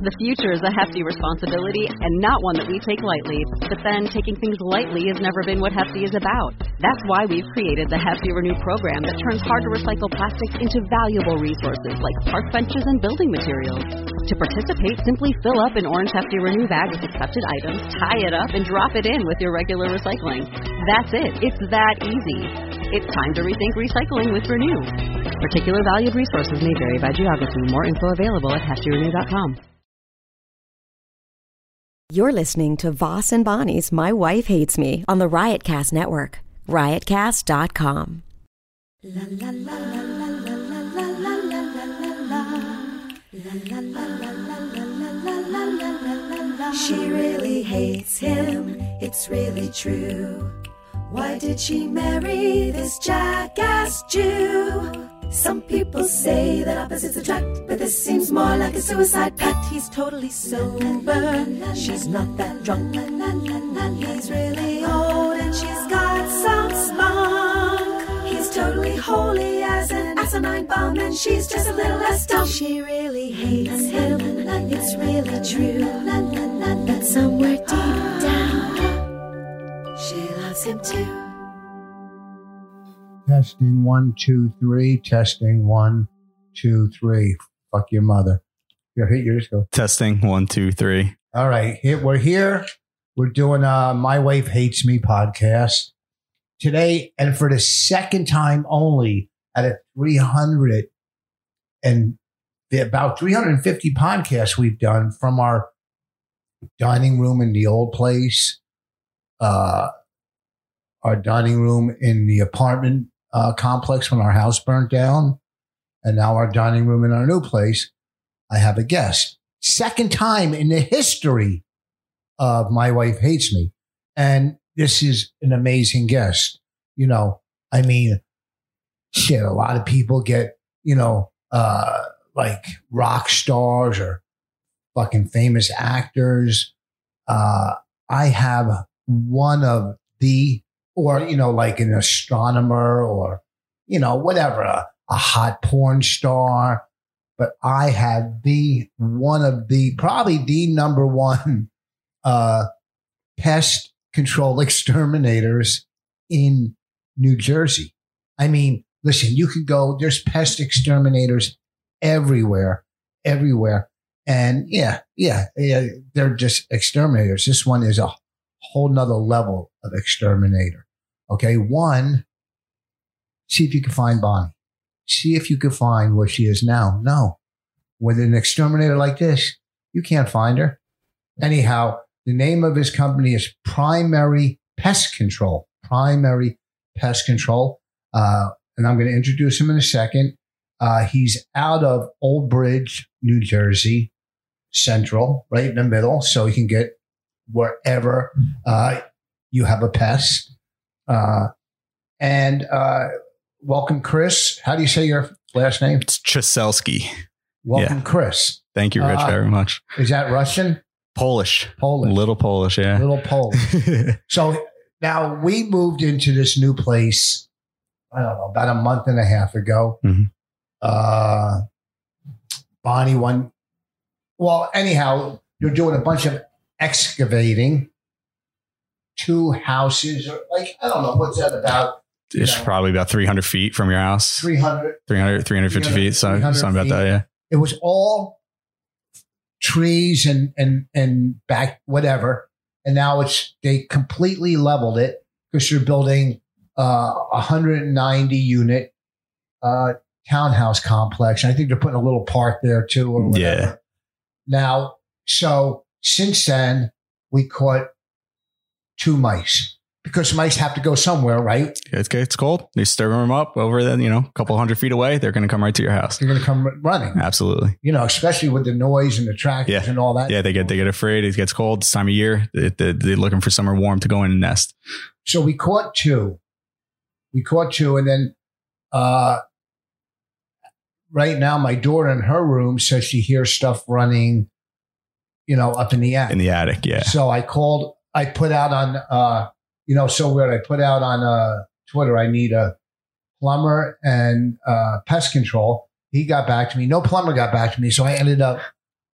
The future is a hefty responsibility and not one that we take lightly. But then taking things lightly has never been what Hefty is about. That's why we've created the Hefty Renew program that turns hard-to-recycle plastics into valuable resources like park benches and building materials. To participate, simply fill up an orange Hefty Renew bag with accepted items, tie it up, and drop it in with your regular recycling. That's it. It's that easy. It's time to rethink recycling with Renew. Particular valued resources may vary by geography. More info available at heftyrenew.com. You're listening to Voss and Bonnie's My Wife Hates Me on the Riotcast Network. Riotcast.com. La la la la la la la la la la la. She really hates him, it's really true. Why did she marry this jackass Jew? Some people say that opposites attract, but this seems more like a suicide pact. He's totally sober, she's not that drunk. He's really old and she's got some spunk. He's totally holy as an asinine bomb, and she's just a little less dumb. She really hates him, it's really true. But somewhere deep down, she loves him too. Testing 1, 2, 3. Testing 1, 2, 3. Fuck your mother. Here, you just go. Testing 1, 2, 3. All right, we're here. We're doing My Wife Hates Me podcast today, and for the second time only out of 300 and about 350 podcasts we've done from our dining room in the old place, our dining room in the apartment complex when our house burnt down, and now our dining room in our new place. I have a guest. Second time in the history of My Wife Hates Me. And this is an amazing guest. You know, I mean, shit, a lot of people get, like rock stars or fucking famous actors. I have one of the, or, like an astronomer or, whatever, a hot porn star. But I have probably the number one pest control exterminators in New Jersey. I mean, listen, you could go, there's pest exterminators everywhere. And yeah, they're just exterminators. This one is a whole nother level of exterminator. Okay. One, see if you can find Bonnie. See if you can find where she is now. No. With an exterminator like this, you can't find her. Anyhow, the name of his company is Primary Pest Control. Primary Pest Control. And I'm going to introduce him in a second. He's out of Old Bridge, New Jersey, Central, right in the middle. So he can get wherever you have a pest. And welcome, Chris. How do you say your last name? It's Trzelski. Welcome, Chris. Thank you, Rich, very much. Is that Russian? Polish. Little Polish, yeah. Little Polish. So now we moved into this new place, I don't know, about a month and a half ago. Mm-hmm. Bonnie anyhow, you're doing a bunch of excavating. 2 houses, or like, I don't know, what's that about? It's probably about 300 feet from your house. 350 feet. Something about that, yeah. It was all trees and back, whatever. And now they completely leveled it because you're building 190 unit townhouse complex. And I think they're putting a little park there too, or whatever. Yeah. Now, so since then, we caught 2 mice. Because mice have to go somewhere, right? It's cold. You stir them up over then, a couple hundred feet away. They're going to come right to your house. They're going to come running. Absolutely. Especially with the noise and the tractors and all that. Yeah, they get afraid. It gets cold this time of year. They're looking for somewhere warm to go in and nest. So we caught 2. And then right now my daughter in her room says she hears stuff running, up in the attic. In the attic, yeah. So I put out on... so weird. I put out on Twitter, I need a plumber and pest control. He got back to me. No plumber got back to me. So I ended up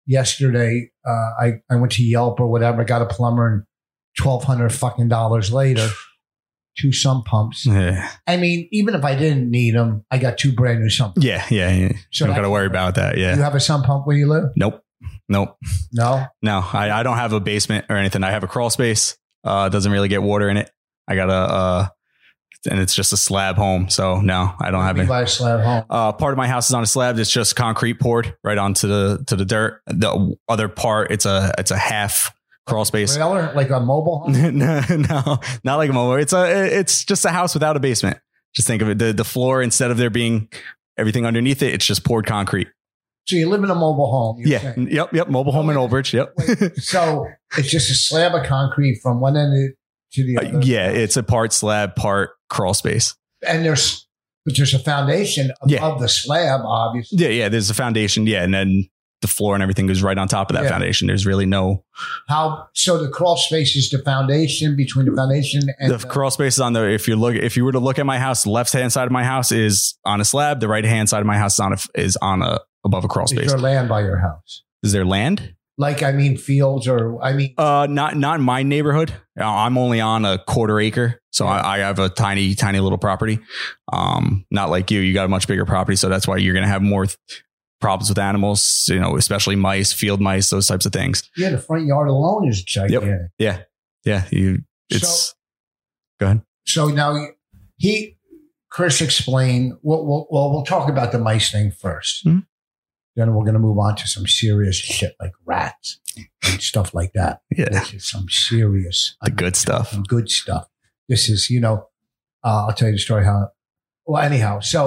yesterday, I went to Yelp or whatever. I got a plumber, and $1,200 fucking dollars later, 2 sump pumps. Yeah. I mean, even if I didn't need them, I got 2 brand new sump pumps. Yeah. So you don't got to worry about that. Yeah. You have a sump pump where you live? Nope. No. I don't have a basement or anything. I have a crawl space. Doesn't really get water in it. I got and it's just a slab home. So no, I don't have it. By a slab home. Part of my house is on a slab. It's just concrete poured right onto the dirt. The other part, it's a half crawl space. Trailer, like a mobile home? No, not like a mobile. It's just a house without a basement. Just think of it. The floor, instead of there being everything underneath it, it's just poured concrete. So you live in a mobile home. Yeah. Saying. Yep. Mobile home in Old Bridge. Yep. So it's just a slab of concrete from one end to the other. Yeah. It's a part slab, part crawl space. And there's a foundation above the slab, obviously. Yeah. There's a foundation. Yeah. And then the floor and everything goes right on top of that foundation. There's really no. So the crawl space is the foundation between the foundation and the crawl space is on the, if you were to look at my house, left hand side of my house is on a slab. The right hand side of my house is on above a crawl space. Is there land by your house? Is there land? Like, I mean, fields not in my neighborhood. I'm only on a 1/4 acre. So I have a tiny little property. Not like you got a much bigger property. So that's why you're going to have more problems with animals, especially mice, field mice, those types of things. Yeah. The front yard alone is gigantic. Yep. Yeah. Go ahead. So now Chris explained, we'll talk about the mice thing first. Mm-hmm. Then we're going to move on to some serious shit like rats and stuff like that. Yeah. This is some serious. Good stuff. Some good stuff. This is, I'll tell you the story anyhow. So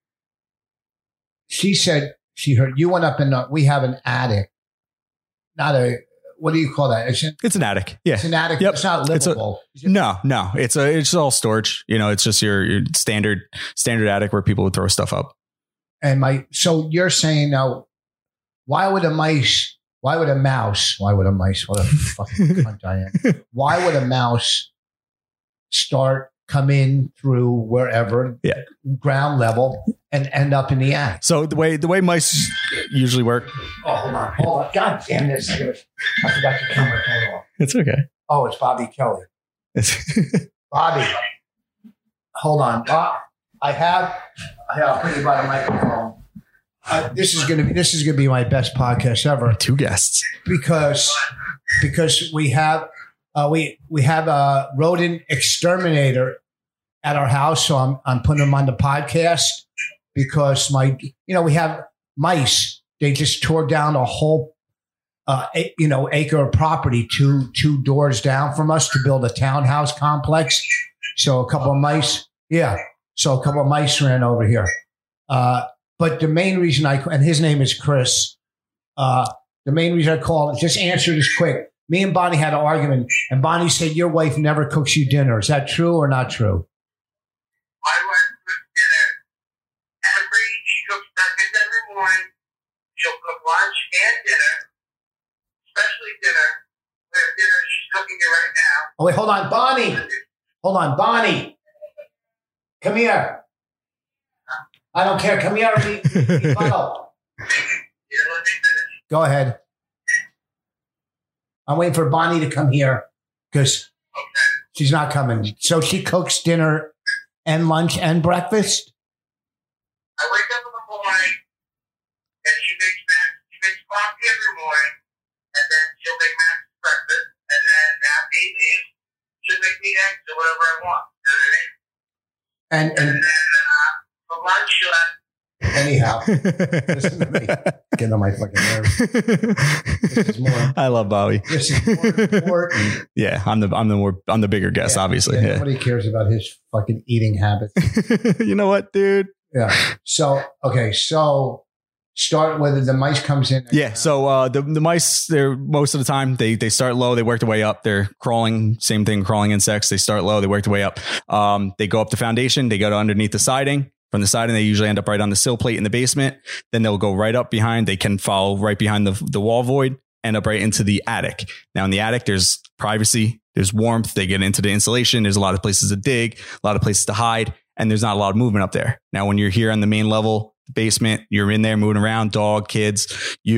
she said she heard you went up we have an attic. What do you call that? It's an attic. Yeah. It's an attic. Yep. It's not livable. No. It's all storage. It's just your standard attic where people would throw stuff up. So you're saying now, why would a mouse, what a fucking cunt I am. Why would a mouse come in through wherever, ground level, and end up in the attic? So the way mice usually work. Oh, hold on. God damn this. I forgot to turn my phone off. It's okay. Oh, it's Bobby Kelly. Bobby. Hold on. I'll put you by the microphone. This is gonna be my best podcast ever. 2 guests because we have a rodent exterminator at our house, so I'm putting them on the podcast because we have mice. They just tore down a whole acre of property two doors down from us to build a townhouse complex. So a couple of mice. So a couple of mice ran over here. But the main reason and his name is Chris. The main reason I called, just answer this quick. Me and Bonnie had an argument, and Bonnie said, your wife never cooks you dinner. Is that true or not true? My wife cooks dinner. She cooks breakfast every morning. She'll cook lunch and dinner, especially dinner. We have dinner. She's cooking it right now. Oh, wait, hold on, Bonnie. Come here. I don't care. Come here. Go ahead. I'm waiting for Bonnie to come here because she's not coming. So she cooks dinner and lunch and breakfast? I wake up in the morning and she makes coffee every morning, and then she'll make Matt's breakfast, and then after he leaves, she'll make me eggs or whatever I want. You know what I mean? And then for lunch, she'll have. Anyhow, listen to me. Get on my fucking nerves. This is more. I love Bobby. This is more important. Yeah, I'm the bigger guest, obviously. Yeah. Nobody cares about his fucking eating habits. You know what, dude? Yeah. So start with the mice comes in. Yeah. So the mice, they're most of the time they start low, they work their way up. They're crawling, same thing, crawling insects. They start low, they work their way up. They go up the foundation, they go to underneath the siding. From the siding, they usually end up right on the sill plate in the basement. Then they'll go right up behind. They can follow right behind the wall void, end up right into the attic. Now in the attic, there's privacy, there's warmth. They get into the insulation. There's a lot of places to dig, a lot of places to hide, and there's not a lot of movement up there. Now, when you're here on the main level, basement, you're in there moving around, dog, kids,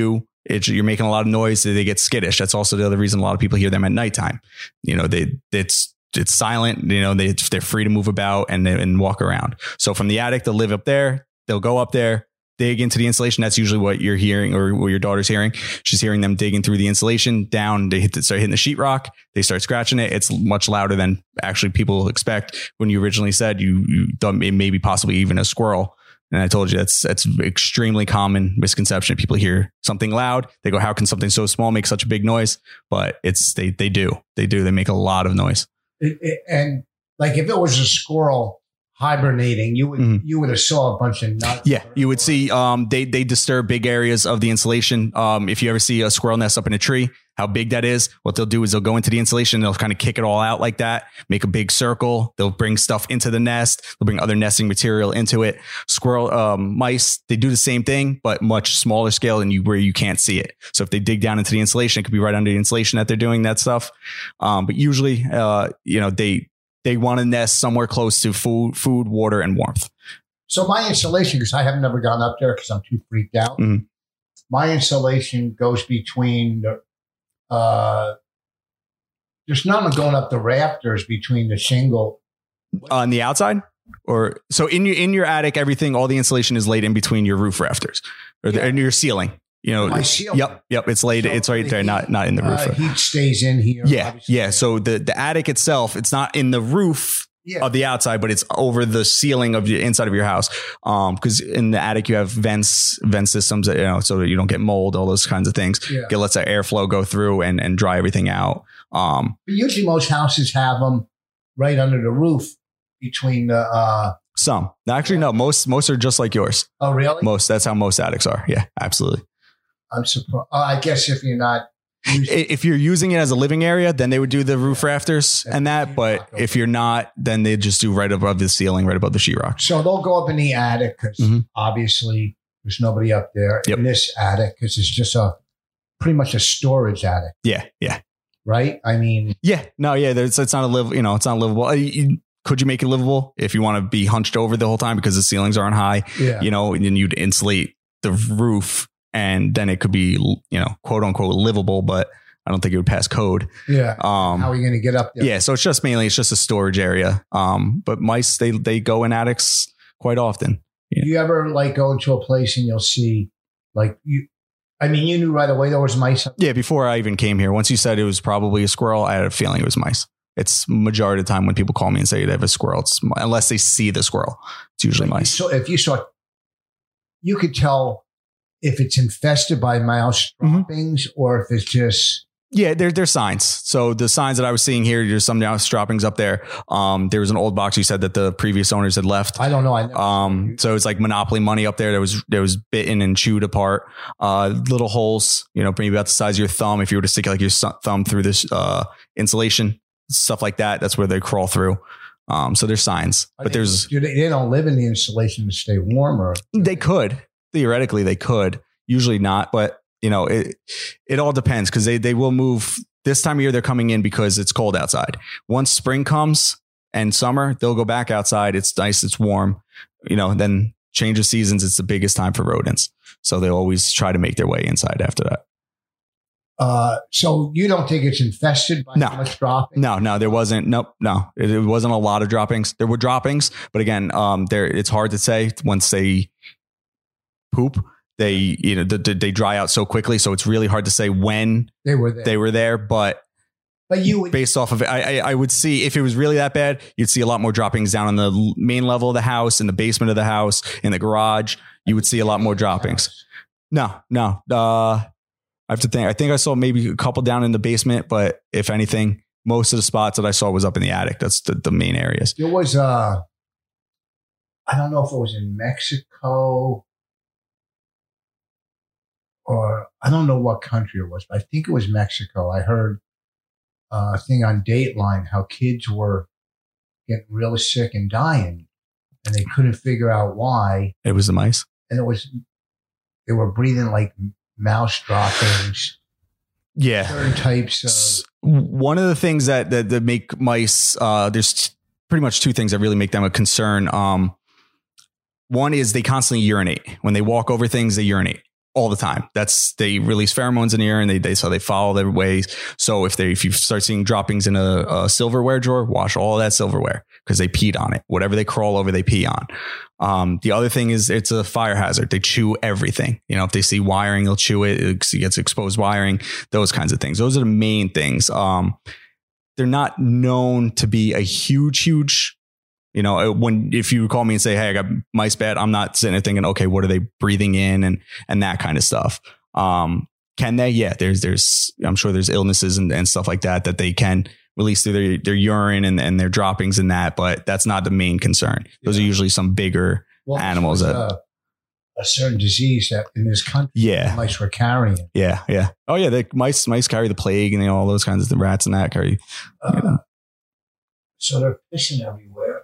you're making a lot of noise. They get skittish. That's also the other reason a lot of people hear them at nighttime. You know, it's silent. You know, they're free to move about and walk around. So from the attic, they'll live up there. They'll go up there, dig into the insulation. That's usually what you're hearing or what your daughter's hearing. She's hearing them digging through the insulation down. They start hitting the sheetrock. They start scratching it. It's much louder than actually people expect. When you originally said you thought it maybe possibly even a squirrel. And I told you that's extremely common misconception. People hear something loud. They go, how can something so small make such a big noise? But they do. They make a lot of noise. And like if it was a squirrel hibernating, you would have saw a bunch of nuts. Yeah, you would see they disturb big areas of the insulation. If you ever see a squirrel nest up in a tree, how big that is, what they'll do is they'll go into the insulation, they'll kind of kick it all out like that, make a big circle. They'll bring stuff into the nest. They'll bring other nesting material into it. Mice, they do the same thing, but much smaller scale and where you can't see it. So if they dig down into the insulation, it could be right under the insulation that they're doing that stuff. But usually, they want to nest somewhere close to food, water, and warmth. So my insulation, because I have never gone up there because I'm too freaked out. Mm-hmm. My insulation goes between there's none going up the rafters between the shingle. On the outside? Or so in your attic, everything, all the insulation is laid in between your roof rafters or in your ceiling. You know, my ceiling. Yep. It's laid. So it's right there, not in the roof. Heat stays in here. Yeah. So the attic itself, it's not in the roof of the outside, but it's over the ceiling of the inside of your house. Because in the attic you have vent systems, so that you don't get mold, all those kinds of things. Yeah. It lets that airflow go through and dry everything out. But usually most houses have them right under the roof between the. Some actually no, most are just like yours. Oh really? That's how most attics are. Yeah, absolutely. I'm surprised. I guess if you're not. If you're using it as a living area, then they would do the roof rafters and that. But if you're not, then they just do right above the ceiling, right above the sheetrock. So they'll go up in the attic because obviously there's nobody up there in this attic because it's just pretty much a storage attic. Yeah. Right. I mean. Yeah. No. Yeah. It's not it's not livable. Could you make it livable if you want to be hunched over the whole time because the ceilings aren't high? Yeah. And then you'd insulate the roof. And then it could be, quote unquote livable, but I don't think it would pass code. Yeah. How are you going to get up there? Yeah. So it's just a storage area. But mice, they go in attics quite often. Yeah. You ever go into a place and you'll see you knew right away there was mice? Yeah. Before I even came here, once you said it was probably a squirrel, I had a feeling it was mice. It's majority of the time when people call me and say they have a squirrel, unless they see the squirrel, it's usually mice. So if you saw, you could tell if it's infested by mouse droppings or if it's just. Yeah, there's signs. So the signs that I was seeing here, there's some mouse droppings up there. There was an old box you said that the previous owners had left. I don't know. So it's like Monopoly money up there. There was bitten and chewed apart. Little holes, maybe about the size of your thumb. If you were to stick your thumb through this insulation, stuff like that, that's where they crawl through. So there's signs, but they don't live in the insulation to stay warmer. They could. Theoretically, they could. Usually not, but it all depends because they will move. This time of year, they're coming in because it's cold outside. Once spring comes and summer, they'll go back outside. It's nice, it's warm. Then change of seasons, it's the biggest time for rodents. So they always try to make their way inside after that. So you don't think it's infested by much dropping? No, there wasn't. Nope, no, it wasn't a lot of droppings. There were droppings, but again, it's hard to say once they poop. They they dry out so quickly, so it's really hard to say when they were there. But you would, based off of it, I would see if it was really that bad, you'd see a lot more droppings down on the main level of the house, in the basement of the house, in the garage. You would see a lot more droppings. No. I have to think. I think I saw maybe a couple down in the basement, but if anything, most of the spots that I saw was up in the attic. That's the main areas. There was I don't know if it was in Mexico. Or I don't know what country it was, but I think it was Mexico. I heard a thing on Dateline how kids were getting really sick and dying, and they couldn't figure out why. It was the mice, and they were breathing like mouse droppings. Yeah, certain types of. One of the things that make mice, there's pretty much two things that really make them a concern. One is they constantly urinate. When they walk over things, they urinate. all the time. They release pheromones in the urine. They follow their ways. So if you start seeing droppings in a silverware drawer, wash all that silverware because they peed on it. Whatever they crawl over, they pee on. The other thing is it's a fire hazard. They chew everything. You know, if they see wiring, they'll chew it. It gets exposed wiring, those kinds of things. Those are the main things. They're not known to be a huge, you know, if you call me and say, hey, I got mice bad, I'm not sitting there thinking, okay, what are they breathing in and that kind of stuff. Can they? Yeah, I'm sure there's illnesses and stuff like that they can release through their urine and their droppings and that, but that's not the main concern. Those are usually some bigger animals that a certain disease that in this country, mice were carrying. Yeah. Oh yeah, the mice carry the plague and all those kinds of rats and that carry. So they're pissing everywhere.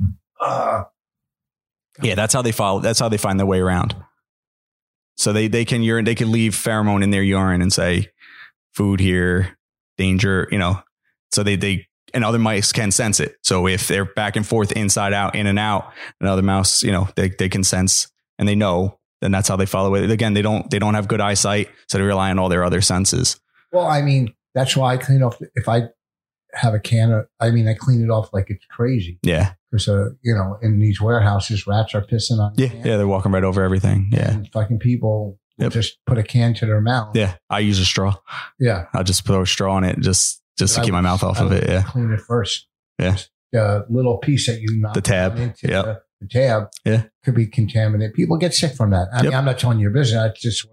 Yeah, that's how they follow. That's how they find their way around. So they can urine. They can leave pheromone in their urine and say, "Food here, danger." You know, so they and other mice can sense it. So if they're back and forth, inside out, in and out, another mouse, you know, they can sense and they know. Then that's how they follow it. Again, they don't have good eyesight, so they rely on all their other senses. Well, I mean, that's why I clean off. If I have a can I clean it off like it's crazy. Yeah. Because, you know, in these warehouses, rats are pissing on cans. Yeah, they're walking right over everything. Yeah. And fucking people just put a can to their mouth. Yeah. I use a straw. Yeah. I'll just throw a straw in it just to keep my mouth off of it. Yeah. Clean it first. Yeah. Just a little piece that you knock the tab. Into the tab. Yeah. Could be contaminated. People get sick from that. I mean, I'm not telling your business. It's just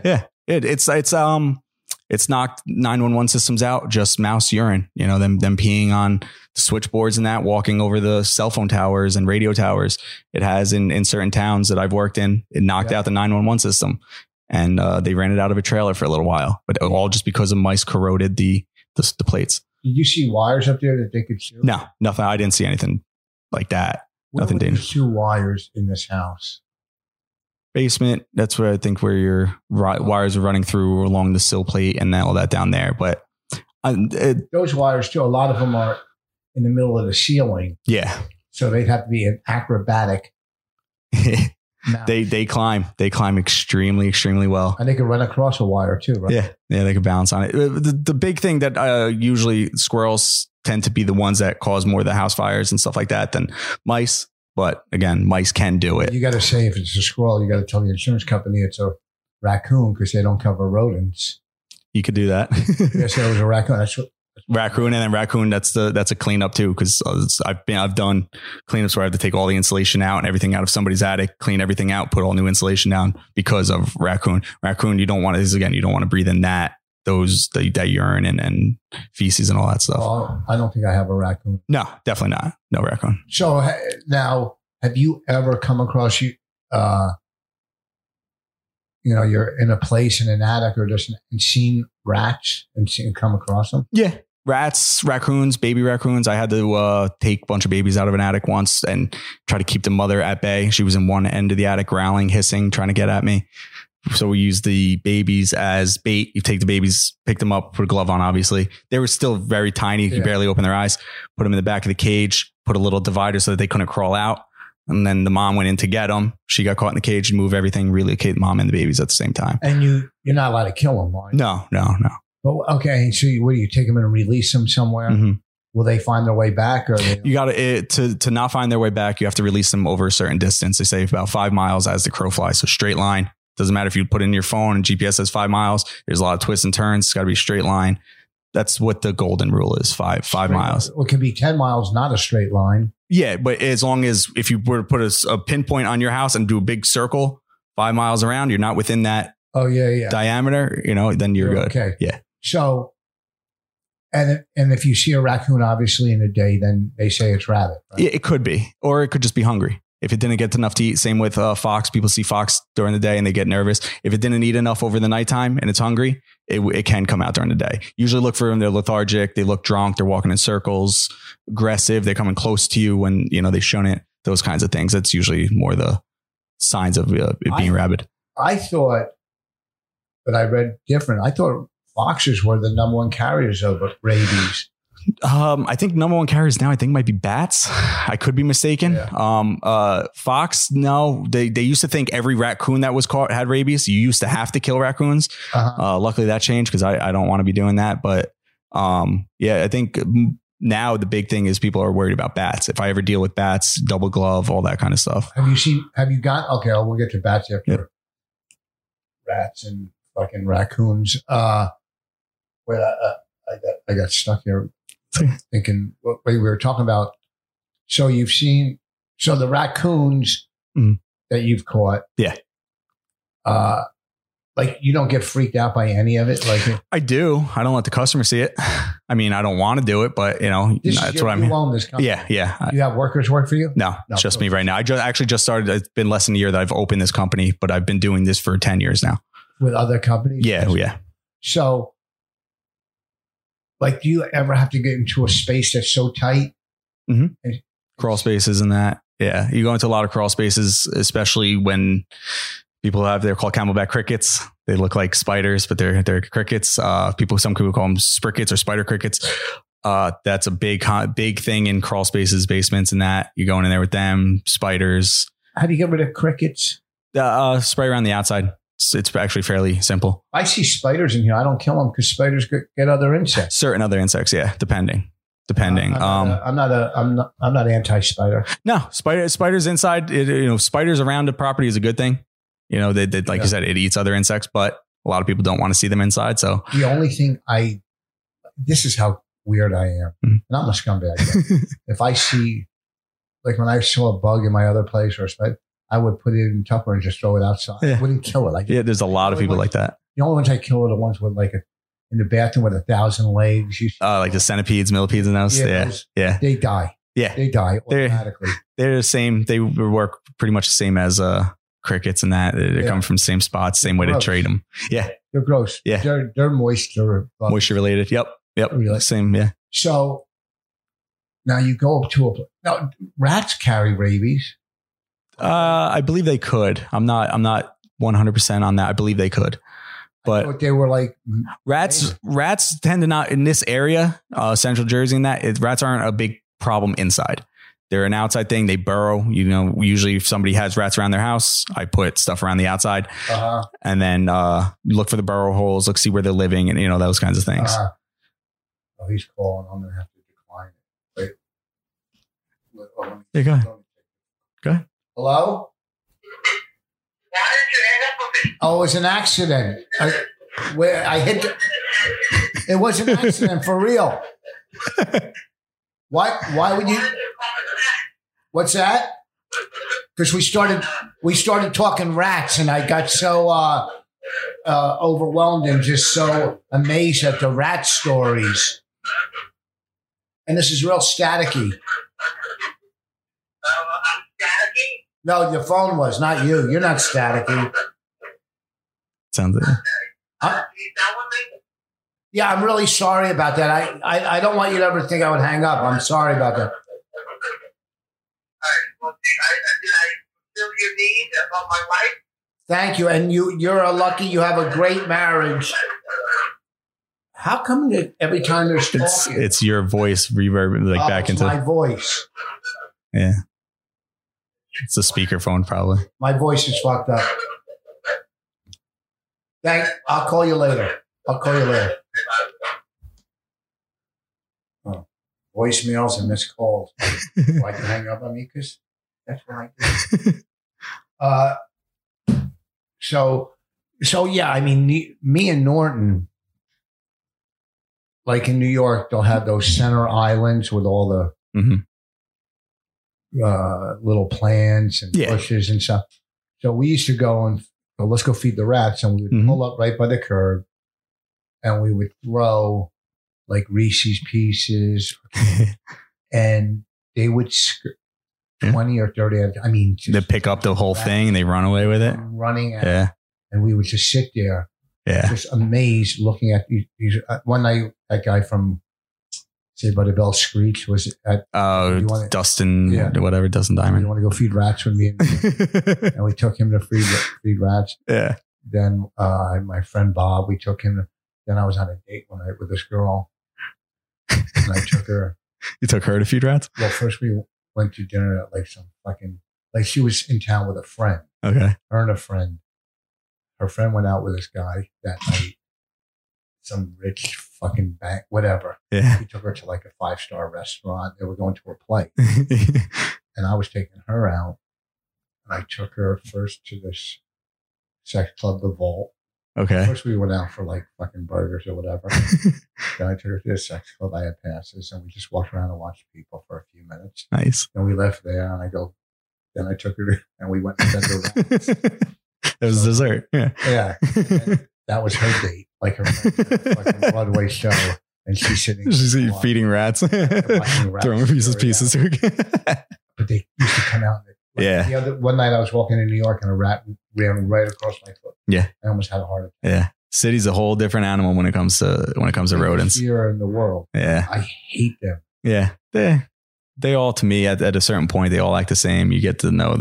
It's knocked 911 systems out, just mouse urine, you know, them peeing on the switchboards and that, walking over the cell phone towers and radio towers. It has in certain towns that I've worked in, it knocked out the 911 system and they ran it out of a trailer for a little while, but all just because of mice corroded the plates. Did you see wires up there that they could chew? No, nothing. I didn't see anything like that. Nothing dangerous. 2 wires in this house. Basement, that's where I think where your wires are running through along the sill plate and all that down there. But those wires too, a lot of them are in the middle of the ceiling. Yeah. So they'd have to be an acrobatic. They climb extremely, extremely well. And they can run across a wire too, right? Yeah. Yeah. They can balance on it. The big thing that usually squirrels tend to be the ones that cause more of the house fires and stuff like that than mice. But again, mice can do it. You got to say if it's a squirrel, you got to tell the insurance company it's a raccoon because they don't cover rodents. You could do that. Yes, it was a raccoon. Raccoon, and then raccoon. That's a cleanup too, because I've done cleanups where I have to take all the insulation out and everything out of somebody's attic, clean everything out, put all new insulation down because of raccoon. Raccoon, you don't want to breathe in that urine and feces and all that stuff. Well, I don't think I have a raccoon. No, definitely not. No raccoon. So now, have you ever come across you're in a place in an attic or just and seen rats and come across them? Yeah. Rats, raccoons, baby raccoons. I had to take a bunch of babies out of an attic once and try to keep the mother at bay. She was in one end of the attic, growling, hissing, trying to get at me. So we used the babies as bait. You take the babies, pick them up, put a glove on, obviously. They were still very tiny. You could barely open their eyes. Put them in the back of the cage, put a little divider so that they couldn't crawl out. And then the mom went in to get them. She got caught in the cage and move everything, relocate the mom and the babies at the same time. And you're not allowed to kill them, right? No. Well, okay. So what do you take them in and release them somewhere? Mm-hmm. Will they find their way back? Or you got to not find their way back. You have to release them over a certain distance. They say about 5 miles as the crow flies. So straight line. Doesn't matter if you put in your phone and GPS says 5 miles. There's a lot of twists and turns. It's got to be a straight line. That's what the golden rule is. 5 miles. Well, it can be 10 miles, not a straight line. Yeah. But as long as if you were to put a pinpoint on your house and do a big circle 5 miles around, you're not within that diameter, then you're good. Okay. Yeah. So, and if you see a raccoon, obviously in the day, then they say it's rabbit. Right? Yeah, it could be, or it could just be hungry. If it didn't get enough to eat, same with fox. People see fox during the day and they get nervous. If it didn't eat enough over the nighttime and it's hungry, it can come out during the day. Usually look for them. They're lethargic. They look drunk. They're walking in circles, aggressive. They're coming close to you when, they shouldn't. Those kinds of things. That's usually more the signs of it being rabid. I thought, but I read different. I thought foxes were the number one carriers of rabies. I think number one carriers now, I think might be bats. I could be mistaken. Yeah. Fox, no, they used to think every raccoon that was caught had rabies. You used to have to kill raccoons. Luckily that changed because I don't want to be doing that. But I think now the big thing is people are worried about bats. If I ever deal with bats, double glove, all that kind of stuff. We'll get to bats after. Yep. Rats and fucking raccoons. I got stuck here thinking what we were talking about. So you've seen, the raccoons that you've caught. Yeah. Like you don't get freaked out by any of it. Like I do. I don't let the customer see it. I mean, I don't want to do it, but that's what I mean. You own this company. Yeah. You have workers work for you? No, it's just me right now. I just started. It's been less than a year that I've opened this company, but I've been doing this for 10 years now. With other companies? Yeah. So, like, do you ever have to get into a space that's so tight? Mm-hmm. Crawl spaces and that. Yeah. You go into a lot of crawl spaces, especially when people they're called camelback crickets. They look like spiders, but they're crickets. Some people call them sprickets or spider crickets. That's a big thing in crawl spaces, basements, and that. You're going in there with them, spiders. How do you get rid of crickets? Spray around the outside. It's actually fairly simple. I see spiders in here. I don't kill them because spiders get other insects. Certain other insects, yeah, depending. I'm not anti-spider. No, spiders inside. Spiders around the property is a good thing. They like you said, it eats other insects, but a lot of people don't want to see them inside. So the only thing this is how weird I am, and I'm a scumbag. If I see, like when I saw a bug in my other place or a spider, I would put it in Tupperware and just throw it outside. Yeah. I wouldn't kill it. There's a lot of people like that. The only ones I kill are the ones with in the bathroom with 1,000 legs. Like the centipedes, millipedes, and those. Yeah. They die. Yeah. They die automatically. They're the same. They work pretty much the same as crickets and that. They come from the same spots, same way to trade them. Yeah. They're gross. Yeah. They're moisture related. Yep. Really? Same. Yeah. So now you go up to now rats carry rabies. I believe they could. I'm not 100% on that. I believe they could, but they were like rats. Rats tend to not in this area, Central Jersey, and that rats aren't a big problem inside. They're an outside thing. They burrow. Usually if somebody has rats around their house, I put stuff around the outside, and then look for the burrow holes. See where they're living, and those kinds of things. Oh, he's calling. I'm gonna have to decline it. Wait. Go ahead. Hello? Why did you hang up with me? Oh, it was an accident. I hit. It was an accident for real. Why would you? What's that? Because we started talking rats, and I got so overwhelmed and just so amazed at the rat stories. And this is real staticky. I'm staticky? No, your phone was, not you. You're not staticky. Sounds like Yeah, I'm really sorry about that. I don't want you to ever think I would hang up. I'm sorry about that. All right. Well, did I fulfill your need about my wife? Thank you. And you're lucky you have a great marriage. How come that every time there's talking? It's your voice reverb back into my voice. Yeah. It's a speakerphone, probably. My voice is fucked up. I'll call you later. Oh, voicemails and missed calls. Why you hang up on me? Because that's what I do. So yeah, I mean, me and Norton, like in New York, they'll have those center islands with all the little plants and bushes and stuff. So we used to go and let's go feed the rats, and we would pull up right by the curb, and we would throw like Reese's Pieces, and they would 20 or 30. I mean, they pick up the whole thing and they run away with it. Running out. And we would just sit there, just amazed, looking at these. One night, that guy from Saved by the Bell Screech was at Dustin, whatever, Dustin Diamond. You want to go feed rats with me? And we took him to feed rats. Yeah. Then my friend Bob, we took him. Then I was on a date one night with this girl. And I took her. You took her to feed rats? Well, first we went to dinner at like some fucking, like she was in town with a friend. Okay. Her and a friend. Her friend went out with this guy that night. Some rich fucking bank, whatever. Yeah. He took her to like a 5-star restaurant. They were going to a play. And I was taking her out. And I took her first to this sex club, The Vault. Okay. First we went out for like fucking burgers or whatever. Then I took her to this sex club. I had passes and we just walked around and watched people for a few minutes. Nice. Then we left there and then I took her to, and we went and fed the rats. It was dessert. Yeah. Yeah. And that was her date. Like her fucking Broadway show. And she's sitting. She's feeding rats. Throwing pieces to her. But they used to come out. Yeah. One night I was walking in New York and a rat ran right across my foot. Yeah. I almost had a heart attack. Yeah. City's a whole different animal when it comes to rodents. Here in the world. Yeah. I hate them. Yeah. They all, to me, at a certain point, they all act the same. You get to know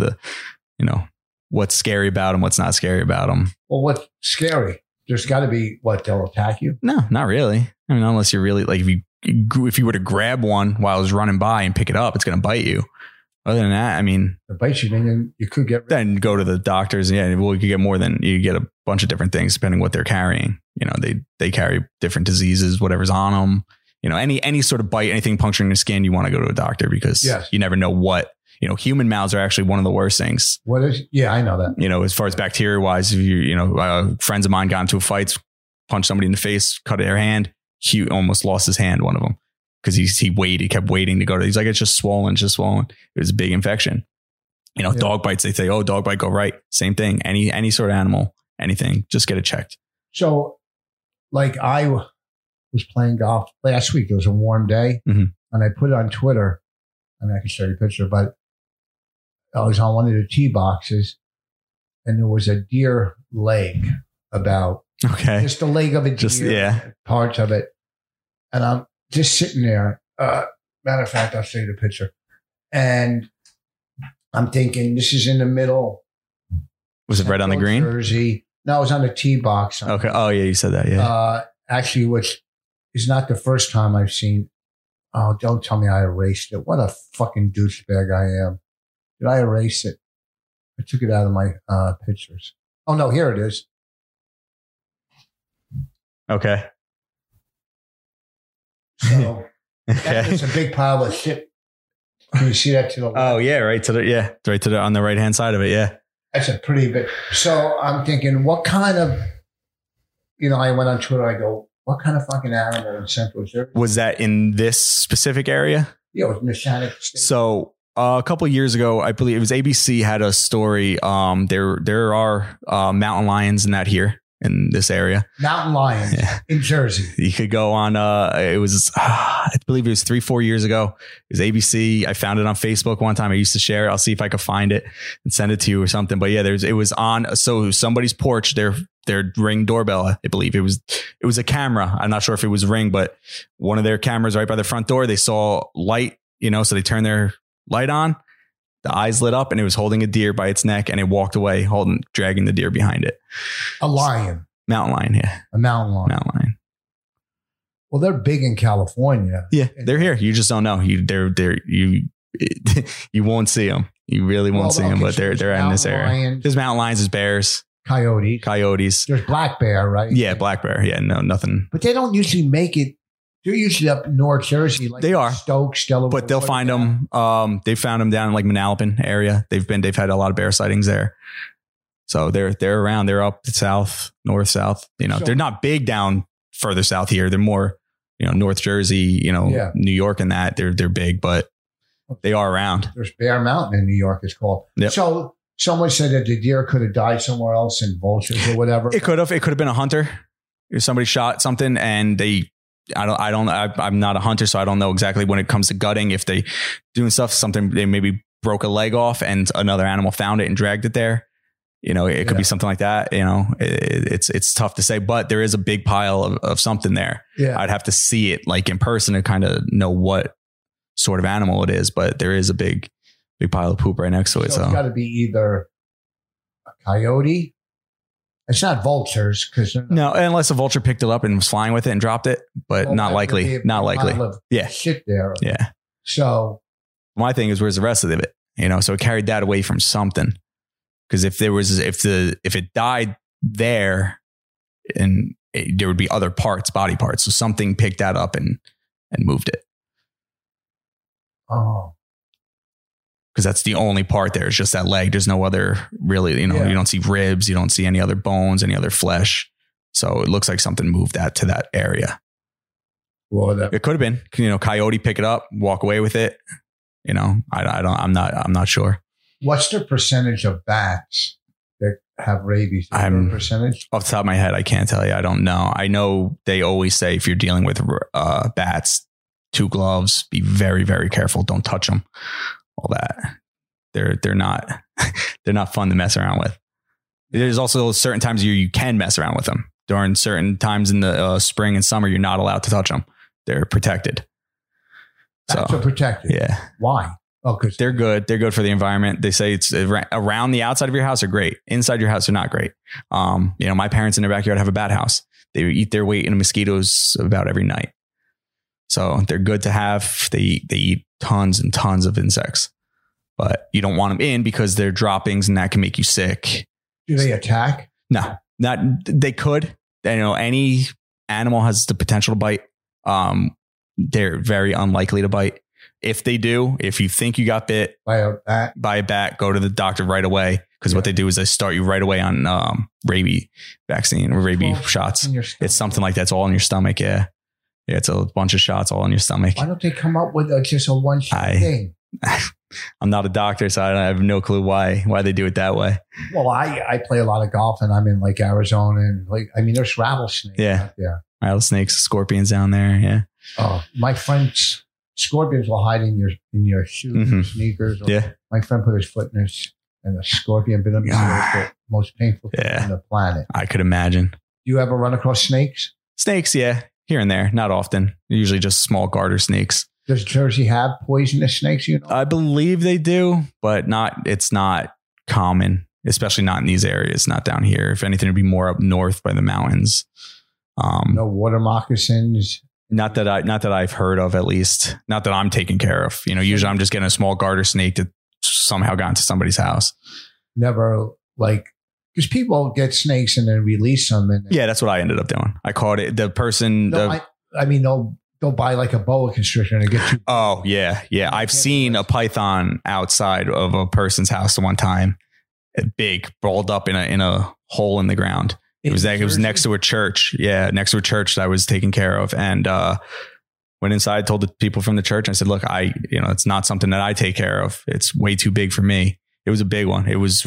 what's scary about them, what's not scary about them. Well, what's scary? There's got to be they'll attack you. No, not really. I mean, unless you're really like, if you were to grab one while I was running by and pick it up, it's going to bite you. Other than that, I mean, it bites you, then you could get then go to the doctors. Yeah, well, you get a bunch of different things depending what they're carrying. They carry different diseases, whatever's on them. Any sort of bite, anything puncturing the skin, you want to go to a doctor because you never know what. Human mouths are actually one of the worst things. What is? Yeah, I know that. As far as bacteria wise, if friends of mine got into a fight, punched somebody in the face, cut their hand. He almost lost his hand, one of them. Because he kept waiting to go to. He's like, it's just swollen. It was a big infection. Dog bites. They say, oh, dog bite, go right. Same thing. Any sort of animal, anything, just get it checked. So, like I was playing golf last week. It was a warm day, and I put it on Twitter. I mean, I can show you a picture, but I was on one of the tee boxes, and there was a deer leg about just the leg of a deer, parts of it, and I'm just sitting there. Matter of fact, I'll show you the picture. And I'm thinking, this is in the middle. Was it right on the green? Jersey. No, it was on the tee box. Okay. Oh, yeah, you said that. Yeah. Actually, which is not the first time I've seen. Oh, don't tell me I erased it. What a fucking douchebag I am. Did I erase it? I took it out of my pictures. Oh, no, here it is. Okay. So it's a big pile of shit. Can you see that to the left? Oh yeah, right to the on the right hand side of it. Yeah, that's a pretty big. So I'm thinking, what kind of? I went on Twitter. I go, what kind of fucking animal in Central Jersey? Was that in this specific area? Yeah, it was Mechanic State. So a couple of years ago, I believe it was ABC had a story. There are mountain lions in in this area. Mountain lions in Jersey. You could go on, it was, I believe it was 3-4 years ago. It was ABC. I found it on Facebook one time. I used to share it. I'll see if I could find it and send it to you or something. But yeah, it was on, so somebody's porch, their Ring doorbell, I believe it was a camera. I'm not sure if it was Ring, but one of their cameras right by the front door, they saw light, so they turned their light on. The eyes lit up and it was holding a deer by its neck and it walked away, dragging the deer behind it. A lion. Mountain lion, yeah. A mountain lion. Mountain lion. Well, they're big in California. Yeah, they're here. You just don't know. You won't see them. You really won't see them, but they're in this area. Lions, there's mountain lions, there's bears. Coyotes. There's black bear, right? Yeah, black bear. Yeah, no, nothing. But they don't usually make it. They're usually up in North Jersey. Like they are. Stokes, Delaware. But they'll find them. They found them down in like Manalapan area. They've had a lot of bear sightings there. So they're around. They're up south, north, south. They're not big down further south here. They're more, North Jersey, New York and that. They're big, but they are around. There's Bear Mountain in New York, it's called. Yep. So someone said that the deer could have died somewhere else in vultures or whatever. It could have been a hunter. If somebody shot something and I'm not a hunter, so I don't know exactly when it comes to gutting. If they doing stuff, something they maybe broke a leg off and another animal found it and dragged it there. It could be something like that. It's tough to say, but there is a big pile of something there. Yeah. I'd have to see it like in person to kind of know what sort of animal it is, but there is a big pile of poop right next to it. So it's got to be either a coyote. It's not vultures because no, unless a vulture picked it up and was flying with it and dropped it. but not likely. Not likely. Yeah. Shit there. Yeah. So my thing is, where's the rest of it? You know, so it carried that away from something. Because if it died there, and there would be other parts, body parts, so something picked that up and moved it. Oh. Because that's the only part there. It's just that leg. There's no other really, you know, you don't see ribs. You don't see any other bones, any other flesh. So it looks like something moved that to that area. Well, it could have been, you know, coyote pick it up, walk away with it. You know, I'm not sure. What's the percentage of bats that have rabies? Percentage? Off the top of my head, I can't tell you. I don't know. I know they always say if you're dealing with bats, 2 gloves, be very, very careful. Don't touch them. All that. They're not fun to mess around with. There's also certain times you can mess around with them. During certain times in the spring and summer, you're not allowed to touch them. They're protected. Bats are protected. Yeah. Why? Oh, because they're good. They're good for the environment. They say it's around the outside of your house are great. Inside your house are not great. You know, my parents in their backyard have a bat house. They eat their weight in mosquitoes about every night. So they're good to have. They eat tons and tons of insects, but you don't want them in because they're droppings and that can make you sick. Do they attack? No, they could. You know, any animal has the potential to bite. They're very unlikely to bite. If they do, if you think you got bit by a bat, go to the doctor right away. Because what they do is they start you right away on rabies vaccine or rabies shots. It's something like that's all in your stomach. Yeah. Yeah, it's a bunch of shots all in your stomach. Why don't they come up with just a one-shot thing? I'm not a doctor, so I have no clue why they do it that way. Well, I play a lot of golf, and I'm in like Arizona, and there's rattlesnakes out there. Rattlesnakes, scorpions down there. Yeah. Oh, my friend's scorpions will hide in your shoes, and sneakers. Yeah. My friend put his foot in and a scorpion bit him. The most painful thing on the planet. I could imagine. Do you ever run across snakes? Snakes, yeah. Here and there, not often. Usually just small garter snakes. Does Jersey have poisonous snakes? You know, I believe they do, but it's not common, especially not in these areas, not down here. If anything, it'd be more up north by the mountains. No water moccasins. Not that I've heard of, at least. Not that I'm taking care of. You know, usually I'm just getting a small garter snake that somehow got into somebody's house. Never because people get snakes and then release them. Yeah, that's what I ended up doing. I caught it. The person. They'll buy like a boa constrictor and get you. Oh yeah, yeah. I've seen a python outside of a person's house one time, big, balled up in a hole in the ground. It was next to a church. Yeah, next to a church that I was taking care of, and went inside, told the people from the church. I said, "Look, it's not something that I take care of. It's way too big for me." It was a big one. It was.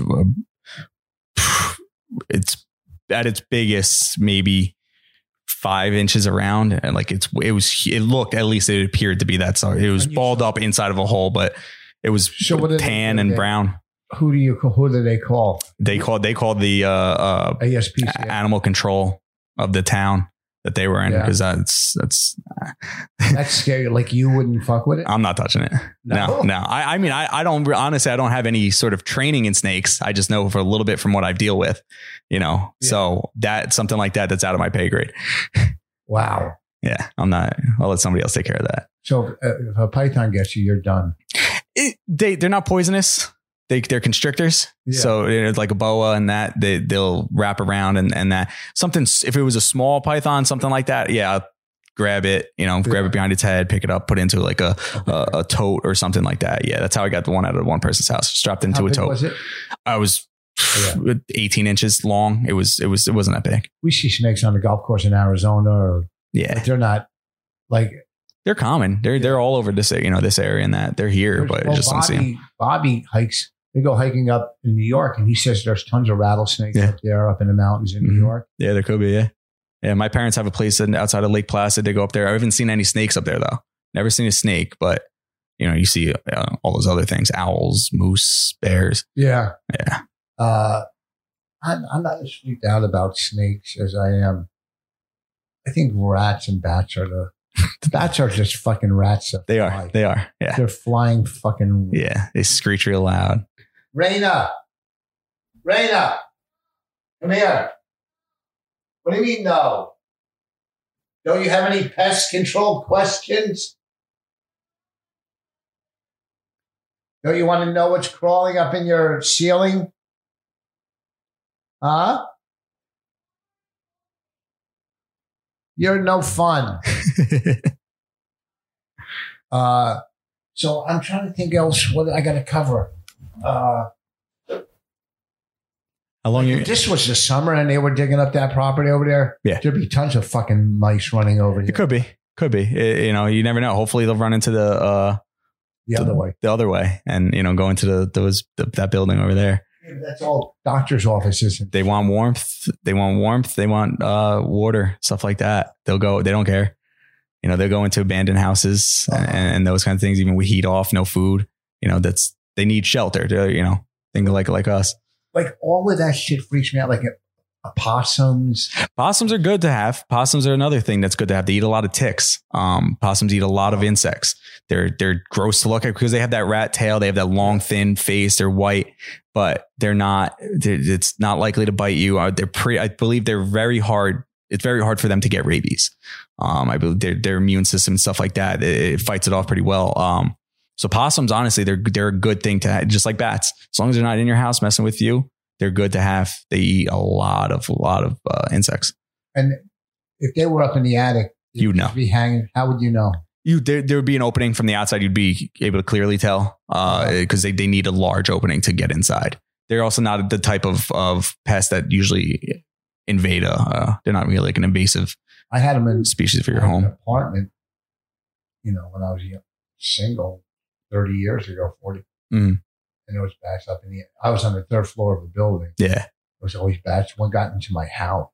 It's at its biggest, maybe 5 inches around, and it looked, at least it appeared to be that size. It was balled up inside of a hole, but it was tan and brown. Who do they call? They called the ASPCA. Animal control of the town that they were in, because that's scary. Like, you wouldn't fuck with it? I'm not touching it. No. I mean, I don't, honestly, I don't have any sort of training in snakes. I just know for a little bit from what I deal with, so that's something like that's out of my pay grade. Wow. Yeah. I'll let somebody else take care of that. So if a python gets you, you're done. They're not poisonous. They're constrictors. Yeah. So it's like a boa and that they'll wrap around and that something, if it was a small python, something like that. Yeah. Grab it, grab it behind its head, pick it up, put it into like a tote or something like that. Yeah. That's how I got the one out of one person's house, strapped into a tote. Was it? I was 18 inches long. It wasn't that big. We see snakes on the golf course in Arizona but they're not they're common. They're all over this, this area and that they're here, but just don't see them. Bobby hikes. They go hiking up in New York, and he says there's tons of rattlesnakes up there, up in the mountains in New York. Yeah, there could be. Yeah, yeah. My parents have a place outside of Lake Placid. They go up there. I haven't seen any snakes up there though. Never seen a snake, but you see all those other things: owls, moose, bears. Yeah, yeah. I'm not as freaked out about snakes as I am. I think rats and bats are the bats are just fucking rats. They are. Yeah. They're flying fucking. Yeah. They screech real loud. Raina, come here. What do you mean no? Don't you have any pest control questions? Don't you want to know what's crawling up in your ceiling? Huh? You're no fun. So I'm trying to think else what I got to cover. How long you? If this was the summer and they were digging up that property over there, Yeah. there'd be tons of fucking mice running over here. It could be. You never know. Hopefully they'll run into the other way, and go into that building over there. Yeah, that's all doctor's offices. They want warmth. They want water, stuff like that. They'll go. They don't care. They'll go into abandoned houses and those kinds of things. Even with heat off, no food. They need shelter. Think like us. Like all of that shit freaks me out. Like opossums. Possums are good to have. Possums are another thing that's good to have. They eat a lot of ticks. Possums eat a lot of insects. They're gross to look at because they have that rat tail. They have that long, thin face. They're white, but it's not likely to bite you. I believe they're very hard. It's very hard for them to get rabies. I believe their immune system and stuff like that, it fights it off pretty well. So possums, honestly, they're a good thing to have, just like bats. As long as they're not in your house messing with you, they're good to have. They eat a lot of insects. And if they were up in the attic, you'd know. Be hanging. How would you know? There would be an opening from the outside. You'd be able to clearly tell because they need a large opening to get inside. They're also not the type of pest that usually invade. They're not really like an invasive. I had them in species for your home. An apartment. When I was single. 30 years ago, 40. And there was bats up in the, I was on the third floor of the building. Yeah. There was always bats. One got into my house,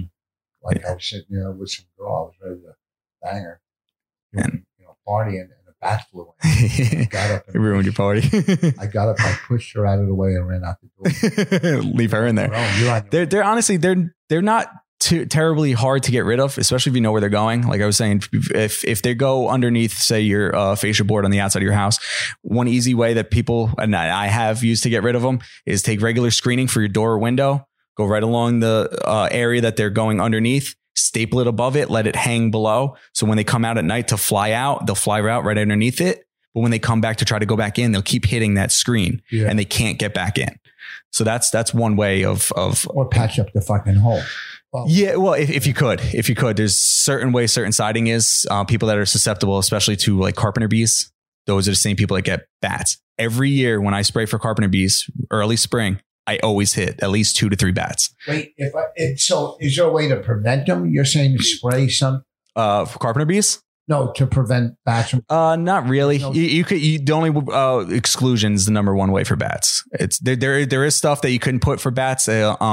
I was sitting there with some girl. I was ready to bang her. Partying, and a bat flew in. I got up. It ruined your party. I got up, I pushed her out of the way and ran out the door. Leave her in there. They're honestly, they're not too terribly hard to get rid of, especially if you know where they're going. Like I was saying, if they go underneath, say your fascia board on the outside of your house, one easy way that people, and I have used to get rid of them, is take regular screening for your door or window, go right along the area that they're going underneath, staple it above it, let it hang below. So when they come out at night to fly out, they'll fly out right underneath it. But when they come back to try to go back in, they'll keep hitting that screen and they can't get back in. So that's one way of or patch up the fucking hole. Well, yeah, well, if you could, there's certain ways certain siding is. People that are susceptible, especially to like carpenter bees, those are the same people that get bats. Every year when I spray for carpenter bees, early spring, I always hit at least 2 to 3 bats. Wait, so is there a way to prevent them? You're saying to spray some for carpenter bees? No, to prevent bats from. Not really. You could. The only exclusion is the number one way for bats. It's there is stuff that you couldn't put for bats.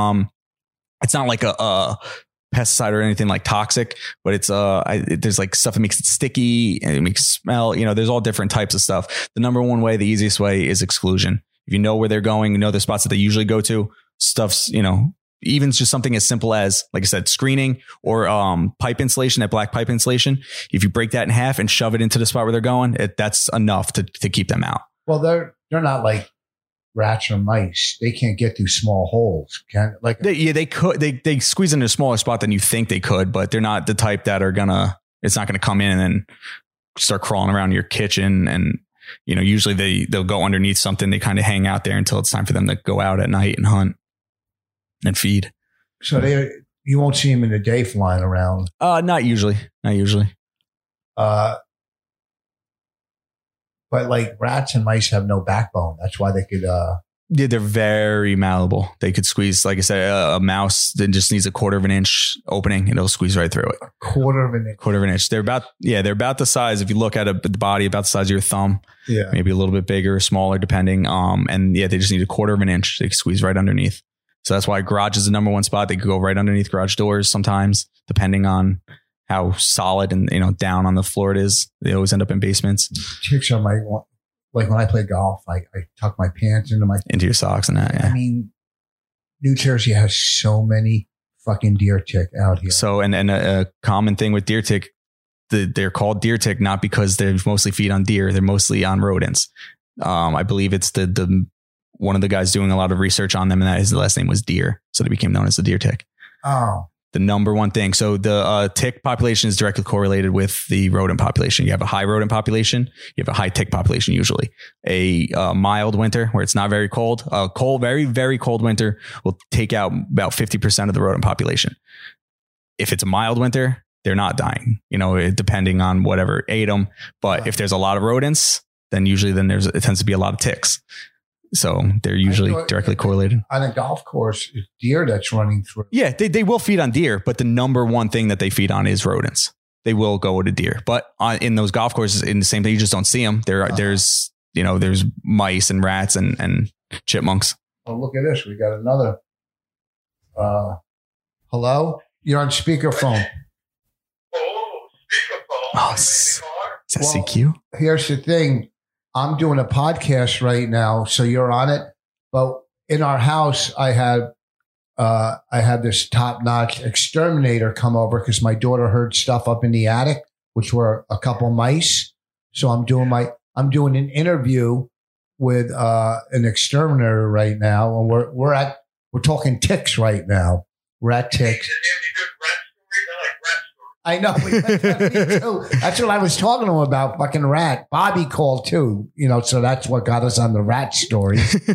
It's not like a pesticide or anything like toxic, but it's there's like stuff that makes it sticky and it makes it smell. There's all different types of stuff. The number one way, the easiest way, is exclusion. If you know where they're going, you know the spots that they usually go to. Stuff's even just something as simple as, like I said, screening or pipe insulation, that black pipe insulation. If you break that in half and shove it into the spot where they're going, that's enough to keep them out. Well, they're not like rats or mice. They can't get through small holes. They could. They squeeze into a smaller spot than you think they could, but they're not the type that are it's not gonna come in and then start crawling around your kitchen. And usually they'll go underneath something. They kind of hang out there until it's time for them to go out at night and hunt and feed. So you won't see them in the day flying around. Not usually. But like rats and mice have no backbone. That's why they could. Yeah, they're very malleable. They could squeeze, like I said, a mouse that just needs a 1/4 of an inch opening and it'll squeeze right through it. 1/4 of an inch. 1/4 of an inch. They're about the size. If you look at the body, about the size of your thumb. Yeah. Maybe a little bit bigger or smaller, depending. They just need a 1/4 of an inch. They can squeeze right underneath. So that's why garage is the number one spot. They could go right underneath garage doors sometimes, depending on how solid and down on the floor it is. They always end up in basements. Chicks are like when I play golf, I tuck my pants into your socks and that. Yeah. I mean, New Jersey has so many fucking deer tick out here. So and a common thing with deer tick, they're called deer tick not because they mostly feed on deer. They're mostly on rodents. I believe it's the one of the guys doing a lot of research on them, and that his last name was Deer, so they became known as the deer tick. Oh. The number one thing. So the tick population is directly correlated with the rodent population. You have a high rodent population. You have a high tick population usually. A mild winter where it's not very cold. A cold, very, very cold winter will take out about 50% of the rodent population. If it's a mild winter, they're not dying, depending on whatever ate them. But if there's a lot of rodents, then usually it tends to be a lot of ticks. So they're usually directly correlated. On a golf course, it's deer that's running through. Yeah, they will feed on deer, but the number one thing that they feed on is rodents. They will go to deer, but in those golf courses, in the same thing, you just don't see them. There's mice and rats and chipmunks. Oh, look at this. We got another. Hello? You're on speakerphone. Oh, speakerphone. Oh, is that CQ? Here's the thing. I'm doing a podcast right now, so you're on it. But in our house, I had this top-notch exterminator come over because my daughter heard stuff up in the attic, which were a couple mice. So I'm doing an interview with an exterminator right now, and we're talking ticks right now. Rat ticks. I know. That's what I was talking to him about. Fucking rat. Bobby called too. So that's what got us on the rat story.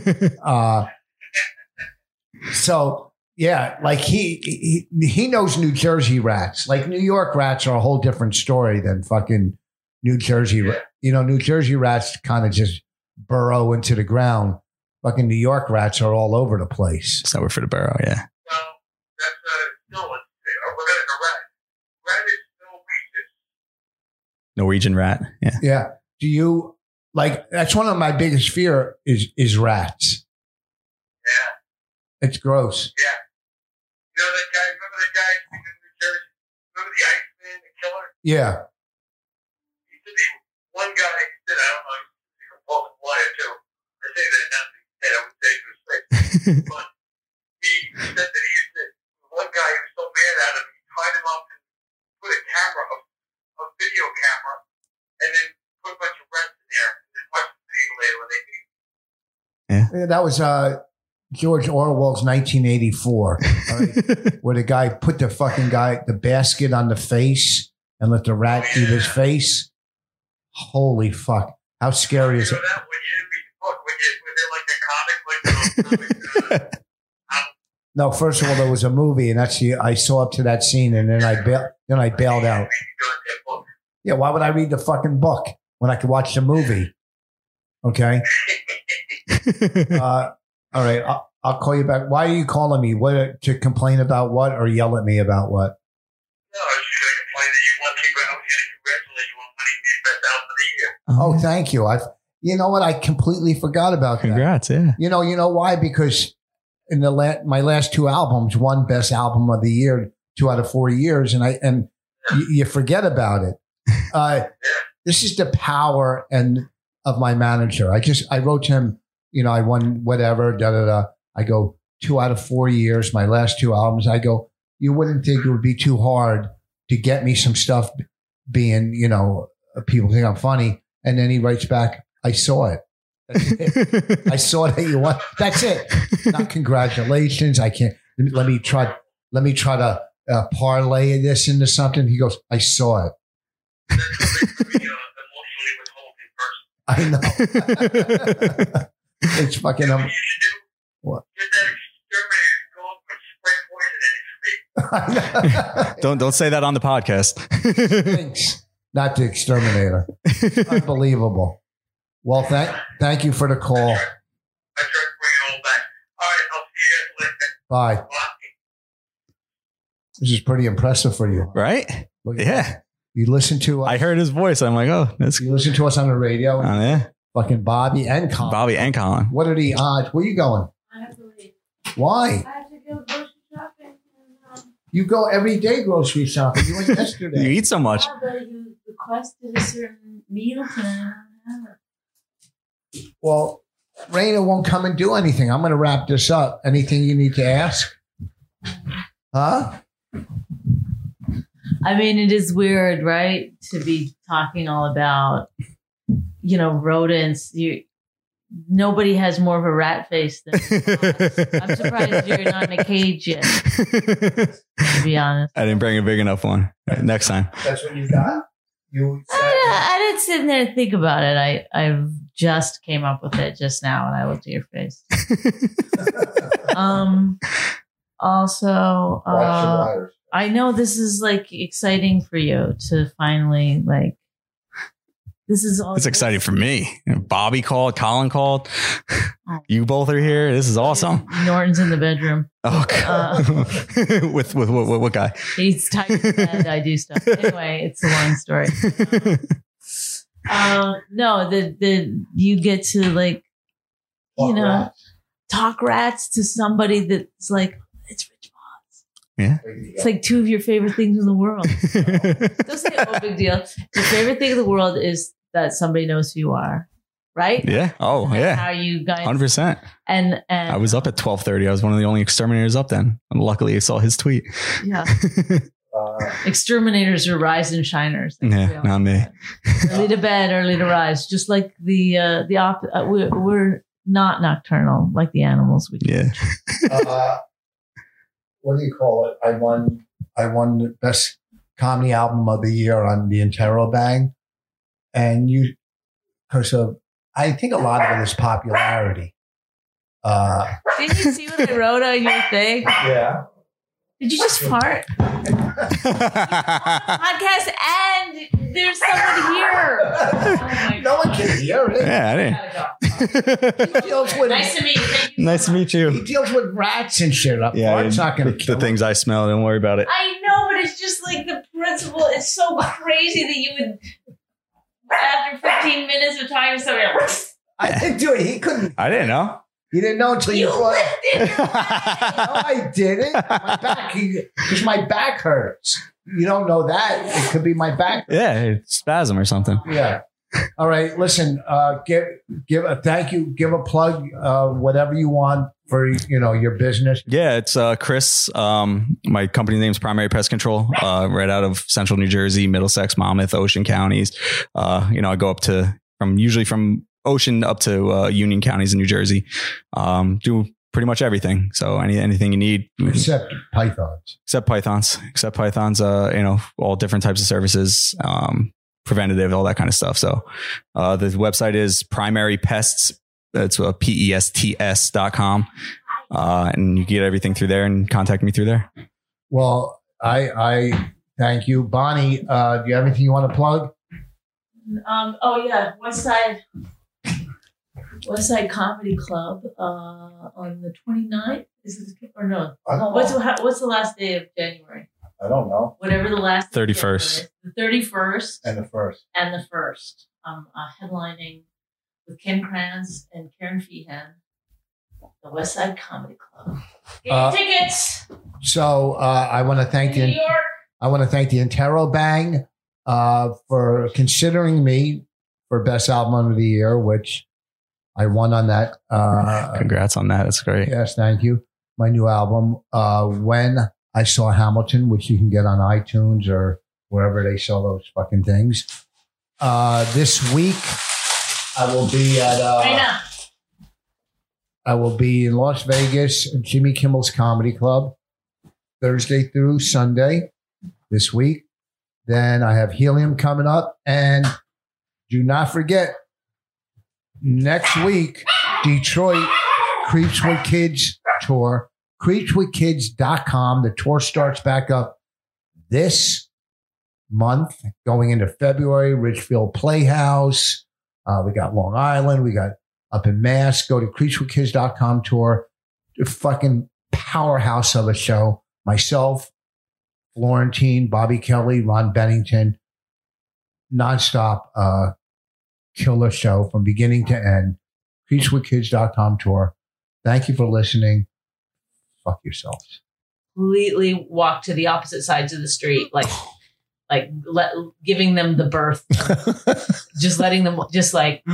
So yeah, like he knows New Jersey rats. Like New York rats are a whole different story than fucking New Jersey. New Jersey rats kind of just burrow into the ground. Fucking New York rats are all over the place. It's nowhere for the burrow. Yeah. Well, that's still a rat. Rat is Norwegian rat. Yeah. Yeah. Do you that's one of my biggest fear is rats. Yeah. It's gross. Yeah. That guy, remember the guy in New Jersey? Remember the Iceman, the killer? Yeah. He said one guy said, I don't know, he's a compulsive liar too. I say that not to say, I would say to his face. But he said that one guy who was so mad at him, he tied him up and put a video camera, and then put a bunch of rats in there, and then watch the video later when they meet. Yeah, that was George Orwell's 1984, right? Where the guy put the basket on the face and let the rat eat his face. Holy fuck. How scary is it? That when you read the book, when they're like the comic, No, first of all, there was a movie, and I saw up to that scene, and then I bailed out. Yeah, why would I read the fucking book when I could watch the movie? Okay. All right, I'll call you back. Why are you calling me? What to complain about? What or yell at me about what? No, I was just going to complain that you want to congratulate you on winning the best album of the year. Oh, thank you. You know what? I completely forgot about that. Congrats, yeah. You know why? Because in my last two albums, won best album of the year 2 out of 4 years, and you forget about it. This is the power of my manager. I wrote to him, I won whatever, I go 2 out of 4 years, my last two albums. I go, you wouldn't think it would be too hard to get me some stuff being, people think I'm funny. And then he writes back, I saw it. That's it. I saw that you won. That's it. Not congratulations. I can't. Let me try to parlay this into something. He goes, I saw it. I know. It's fucking. You should do. What? Get that exterminator going with spray poison in his face. Don't say that on the podcast. Thanks. Not the exterminator. Unbelievable. Well, thank you for the call. I tried to bring it all back. All right, I'll see you guys later. Bye. Bye. This is pretty impressive for you, right? Look at Yeah. that. You listen to us. I heard his voice. I'm like, oh, that's You listen to us on the radio. yeah. Fucking Bobby and Colin. Bobby and Colin. What are the odds? Where are you going? I have to leave. Why? I have to go grocery shopping. You go every day grocery shopping. You went You yesterday. eat so much. Yeah, but you requested a certain meal plan. Well, Raina won't come and do anything. I'm going to wrap this up. Anything you need to ask? Huh? I mean, it is weird, right? To be talking all about, rodents. nobody has more of a rat face than I'm surprised you're not in a cage yet, to be honest. I didn't bring a big enough one. Next time. That's what you got? I didn't sit there and think about it. I just came up with it just now when I looked at your face. Also, I know this is like exciting for you to finally like. This is all. It's exciting for me. Bobby called, Colin called. You both are here. This is awesome. Norton's in the bedroom. Oh, God. With what guy? He's tied to bed. I do stuff. Anyway, it's a long story. No, you get to like, talk rats to somebody that's like, it's Rich Voss. Yeah. It's like two of your favorite things in the world. Don't say, oh, big deal. Your favorite thing in the world is that somebody knows who you are. Right? Yeah. Oh, yeah. How you guys 100%. And I was up at 12:30. I was one of the only exterminators up then. And luckily I saw his tweet. Yeah. Exterminators are rise and shiners. Yeah, not me. Early to bed, early to rise. Just like we're not nocturnal like the animals. Yeah. What do you call it? I won the best comedy album of the year on the Interrobang, and because of I think a lot of it is popularity. Did you see what I wrote on your thing? Yeah. Did you just fart? Podcast and there's someone here. Oh no one can hear it. Yeah, I didn't. He deals with, nice to meet you. Nice to meet you. He deals with rats and shit up. Yeah, it's not going to kill the things I smell. Don't worry about it. I know, but it's just like the principle. It's so crazy that you would, after 15 minutes of talking to somebody, I didn't do it. He couldn't. I didn't know. You didn't know until you brought it. it. No, I didn't. My back, because my back hurts. You don't know that. It could be my back. Yeah, it's spasm or something. Yeah. All right. Listen. Give a thank you. Give a plug. Whatever you want for your business. Yeah, it's Chris. My company name's Primary Pest Control. Right out of Central New Jersey, Middlesex, Monmouth, Ocean counties. I go up to usually from Ocean up to Union counties in New Jersey. Do pretty much everything. So anything you need, except pythons. Except pythons. All different types of services, preventative, all that kind of stuff. So the website is Primary Pests. That's PESTS.com. And you can get everything through there and contact me through there. Well, I thank you, Bonnie. Do you have anything you want to plug? Oh yeah, Westside Comedy Club on the 29th. Is it or no? What's the last day of January? I don't know. Whatever the last 31st. The 31st and the 1st. And the 1st. Headlining with Ken Kranz and Karen Feehan. The Westside Comedy Club. Get tickets. So I want to thank New York. I want to thank the Interrobang for considering me for Best Album of the Year, which I won on that. Congrats on that. That's great. Yes, thank you. My new album, When I Saw Hamilton, which you can get on iTunes or wherever they sell those fucking things. This week, I will be at. I will be in Las Vegas, Jimmy Kimmel's Comedy Club, Thursday through Sunday this week. Then I have Helium coming up, and do not forget. Next week, Detroit Creeps with Kids tour, creepswithkids.com. The tour starts back up this month, going into February, Richfield Playhouse. We got Long Island. We got up in Mass. Go to creepswithkids.com tour. A fucking powerhouse of a show. Myself, Florentine, Bobby Kelly, Ron Bennington. Nonstop killer show from beginning to end. Creepswithkids.com tour. Thank you for listening. Fuck yourselves. Completely walk to the opposite sides of the street, giving them the birth, just letting them, just like,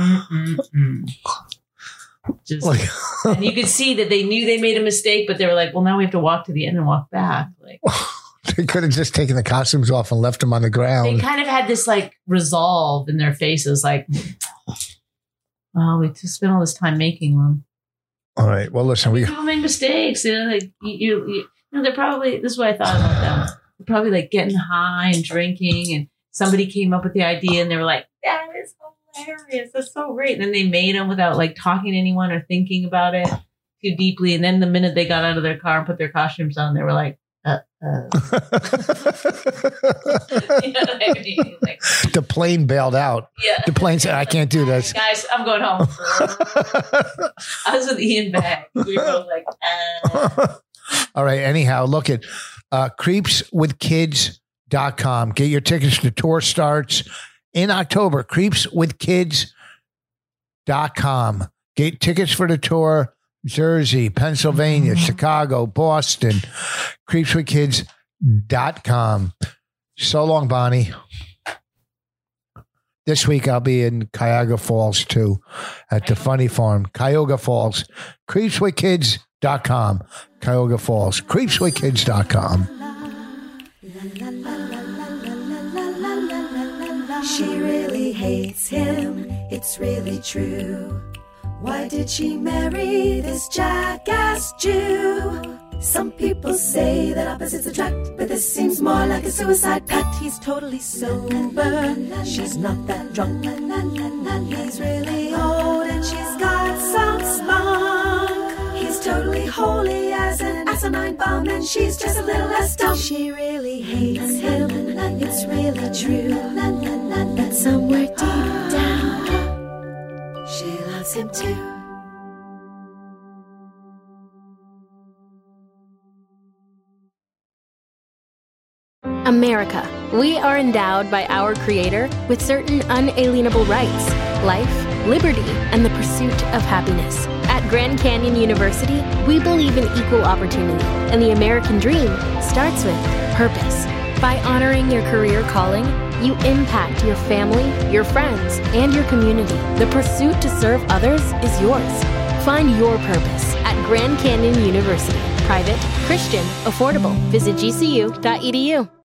just like, and you could see that they knew they made a mistake, but they were like, well, now we have to walk to the end and walk back. Like, they could have just taken the costumes off and left them on the ground. They kind of had this like resolve in their faces, like, Well, we just spent all this time making them. All right. Well, listen, People make mistakes. You know, like you know, they're probably, this is what I thought about them. They're probably like getting high and drinking, and somebody came up with the idea and they were like, that is hilarious. That's so great. And then they made them without like talking to anyone or thinking about it too deeply. And then the minute they got out of their car and put their costumes on, they were like, you know what I mean? Like, the plane bailed out. Yeah. The plane said, I can't do this. Guys, I'm going home. I was with Ian back. We were both like, All right. Anyhow, look at creepswithkids.com. Get your tickets. The tour starts in October. Creepswithkids.com. Get tickets for the tour. Jersey, Pennsylvania, Chicago, Boston. Creepswithkids.com. So long, Bonnie. This week I'll be in Cuyahoga Falls too at the Funny Farm. Cuyahoga Falls. Creepswithkids.com. Cuyahoga Falls. Creepswithkids.com. She really hates him, it's really true. Why did she marry this jackass Jew? Some people say that opposites attract, but this seems more like a suicide pact. He's totally sober, she's not that drunk. He's really old and she's got some spunk. He's totally holy as an asinine bomb, and she's just a little less dumb. She really hates him, it's really true. But somewhere deep down, she loves him too. America. We are endowed by our Creator with certain unalienable rights: life, liberty, and the pursuit of happiness. At Grand Canyon University, we believe in equal opportunity, and the American dream starts with purpose. By honoring your career calling, you impact your family, your friends, and your community. The pursuit to serve others is yours. Find your purpose at Grand Canyon University. Private, Christian, affordable. Visit gcu.edu.